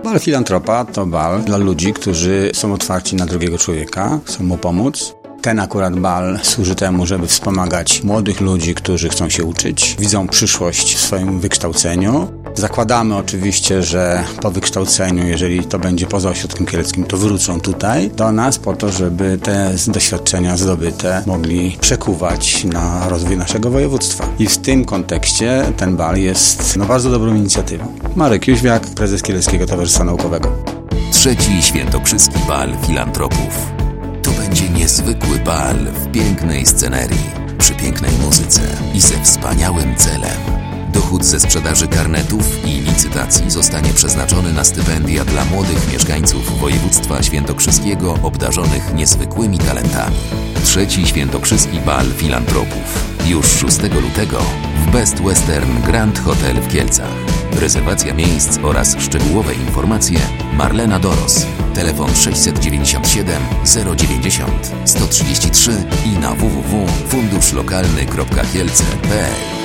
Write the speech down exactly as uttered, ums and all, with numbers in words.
Bal filantropa to bal dla ludzi, którzy są otwarci na drugiego człowieka, chcą mu pomóc. Ten akurat bal służy temu, żeby wspomagać młodych ludzi, którzy chcą się uczyć, widzą przyszłość w swoim wykształceniu. Zakładamy oczywiście, że po wykształceniu, jeżeli to będzie poza ośrodkiem kieleckim, to wrócą tutaj do nas po to, żeby te doświadczenia zdobyte mogli przekuwać na rozwój naszego województwa. I w tym kontekście ten bal jest no, bardzo dobrą inicjatywą. Marek Jóźwiak, prezes Kieleckiego Towarzystwa Naukowego. Trzeci Świętokrzyski Bal Filantropów. To będzie niezwykły bal w pięknej scenerii, przy pięknej muzyce i ze wspaniałym celem. Dochód ze sprzedaży karnetów i licytacji zostanie przeznaczony na stypendia dla młodych mieszkańców województwa świętokrzyskiego obdarzonych niezwykłymi talentami. Trzeci Świętokrzyski Bal Filantropów. Już szóstego lutego w Best Western Grand Hotel w Kielcach. Rezerwacja miejsc oraz szczegółowe informacje Marlena Doros. Telefon sześćset dziewięćdziesiąt siedem zero dziewięćdziesiąt sto trzydzieści trzy i na w w w kropka fundusz lokalny kropka kielce kropka p l.